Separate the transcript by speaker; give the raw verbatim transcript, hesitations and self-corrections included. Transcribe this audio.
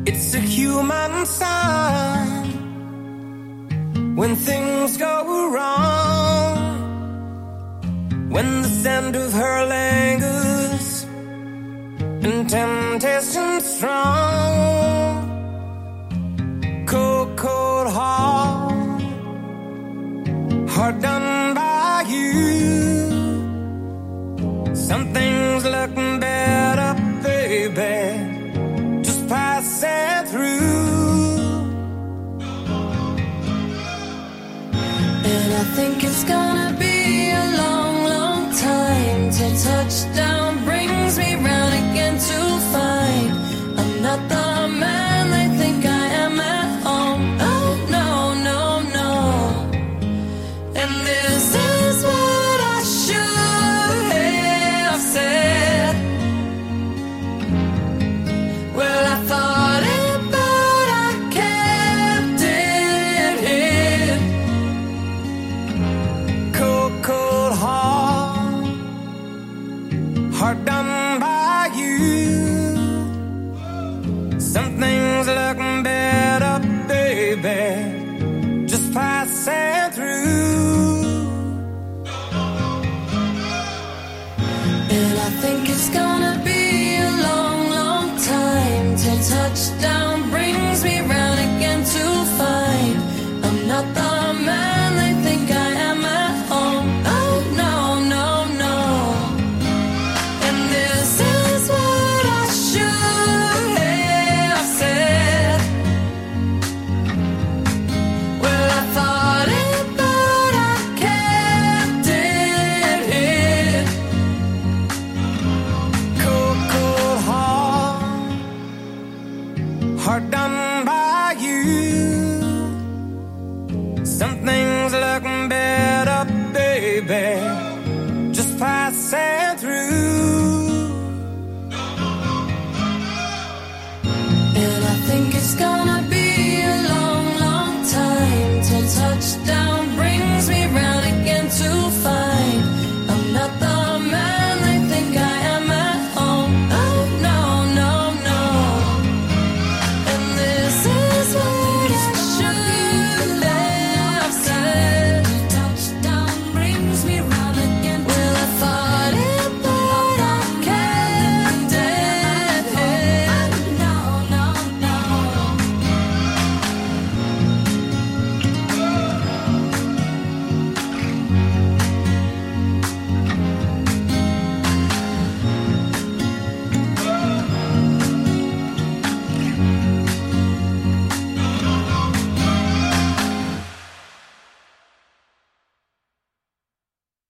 Speaker 1: It's a human sign when things go wrong, when the scent of her lingers and temptation strong. Cold, cold heart, heart done by you. Something's looking better, baby. Just pass it through.
Speaker 2: And I think it's gonna be a long, long time till touchdown brings me round again to find I'm not the man they think I am at home. Oh no, no, no. And this is what I should have said. Well, I thought it, but I kept it hid.
Speaker 1: Cold, cold heart, heart done by you. Something's looking better, baby. Just pass it through.
Speaker 2: And I think it's gonna be a long, long time till touchdown brings me round again to find I'm not the man they think I am at home. Oh no, no, no. And this is what I should have said. Well, I thought it, but I kept it hid.
Speaker 1: Cold, cold heart, heart done by you. Something's looking better, baby. Just pass it through.